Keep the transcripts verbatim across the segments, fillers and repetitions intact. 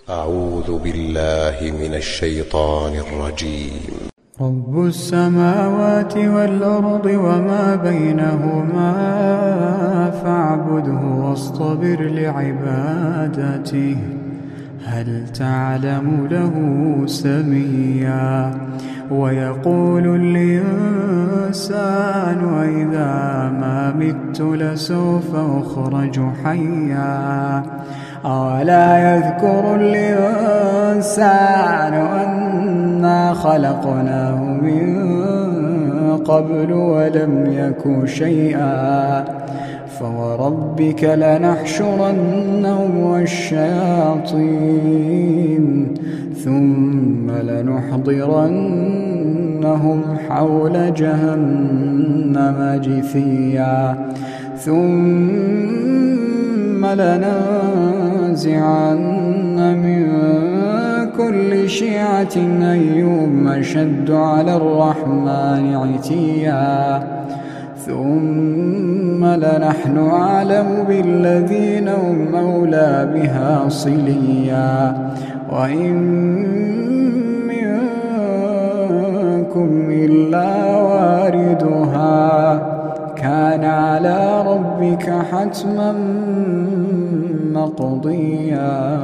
أعوذ بالله من الشيطان الرجيم. رب السماوات والأرض وما بينهما فاعبده واصطبر لعبادته هل تعلم له سميا. ويقول الإنسان وإذا ما مت لسوف أخرج حيا. أولا يذكر الإنسان أنا خلقناه من قبل ولم يك شيئا. فوربك لنحشرنهم والشياطين ثم لنحضرنهم حول جهنم جثيا. ثم لننزعن من كل شيعة أيهم أشد على الرحمن عتيا. ثم لنحن أعلم بالذين هم أولى بها صليا. وإن منكم إلا واردها كان على ربك حتما مقضيا.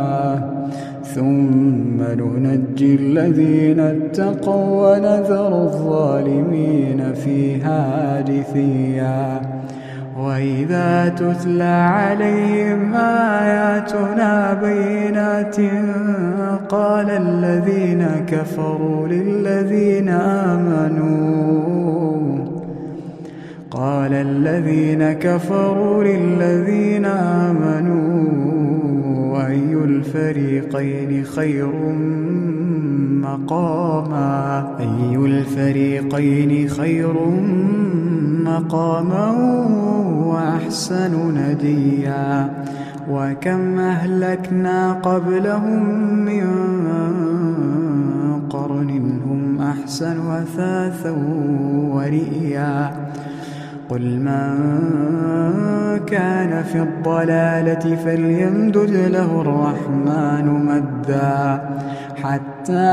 ثم ننجي الذين اتقوا ونذر الظالمين فيها جثيا. وإذا تتلى عليهم آياتنا بينات قال الذين كفروا للذين آمنوا قال الذين كفروا للذين آمنوا أي الفريقين خير مقاما أي الفريقين خير مقاما وأحسن نديا. وكم أهلكنا قبلهم من قرن هم أحسن أثاثا ورئيا. قل من كان في الضلالة فليمدد له الرحمن مدا حتى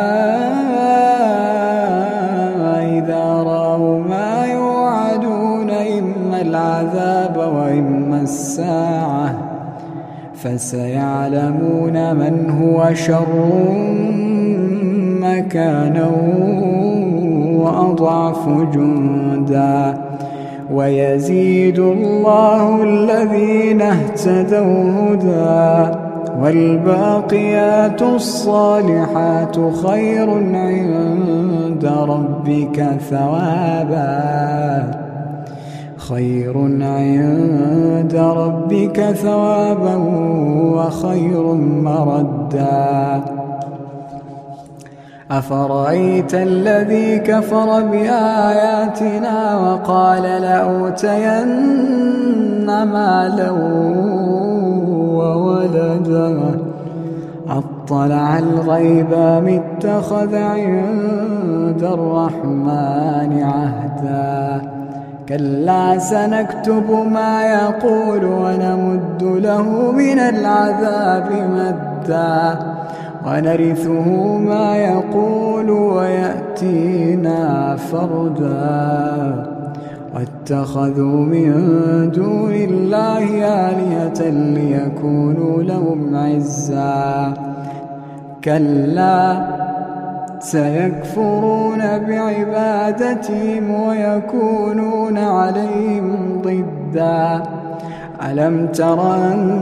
إذا رأوا ما يوعدون إما العذاب وإما الساعة فسيعلمون من هو شر مكانا وأضعف جندا. ويزيد الله الذين اهتدوا هدى والباقيات الصالحات خير عند ربك ثوابا خير عند ربك ثوابا وخير مردا. أفرأيت الذي كفر بآياتنا وقال لأوتين مالا وولدا أطلع الغيب أم اتخذ عند الرحمن عهدا. كلا سنكتب ما يقول ونمد له من العذاب مدا ونرثه ما يقول ويأتينا فردا. واتخذوا من دون الله آلهة ليكونوا لهم عزا. كلا سيكفرون بعبادتهم ويكونون عليهم ضدا. ألم تر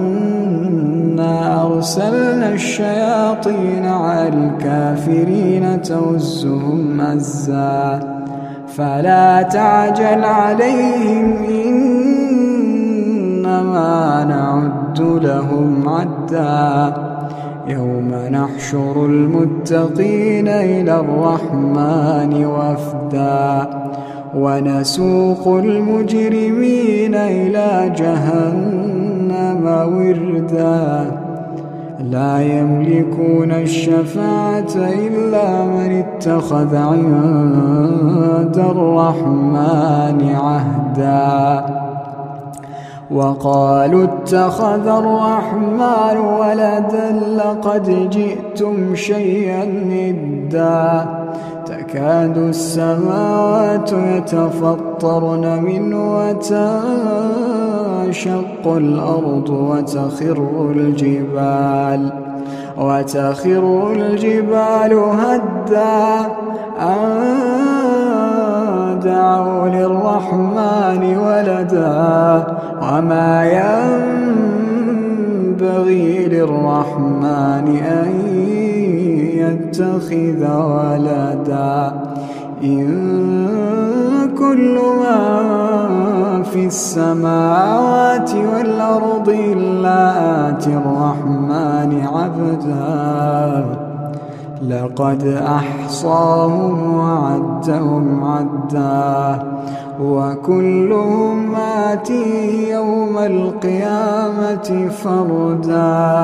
أنا أرسلنا الشياطين على الكافرين تؤزهم أزا فلا تعجل عليهم إنما نعد لهم عدا. يوم نحشر المتقين إلى الرحمن وفدا ونسوق المجرمين إلى جهنم وردا. لا يملكون الشفاعة إلا من اتخذ عند الرحمن عهدا. وقالوا اتخذ الرحمن ولدا لقد جئتم شيئا إدا تكاد السماوات يتفطرن منه وتنشق الأرض وتخر الجبال وتخر الجبال هدا أن دعوا للرحمن ولدا وما ينبغي للرحمن أن يتخذ ولدا إن كل من في السماوات والأرض إلا آتي الرحمن عبدا لقد أحصاهم وعدهم عدا وكلهم آتيه يوم القيامة فردا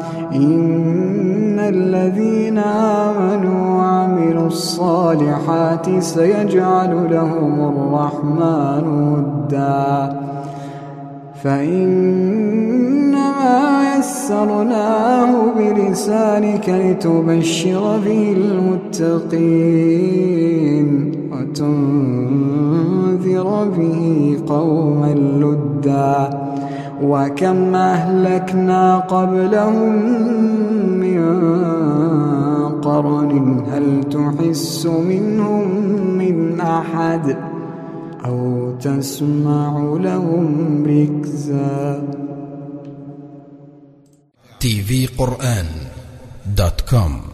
إن الذين آمنوا وعملوا الصالحات سيجعل لهم الرحمن ودا فإنما يسرناه بلسانك لتبشر به المتقين وتنذر به قوما لدا وكم أهلكنا قبلهم من قرن هل تحس منهم من أحد أو تسمع لهم ركزا. تي في قرآن دوت كوم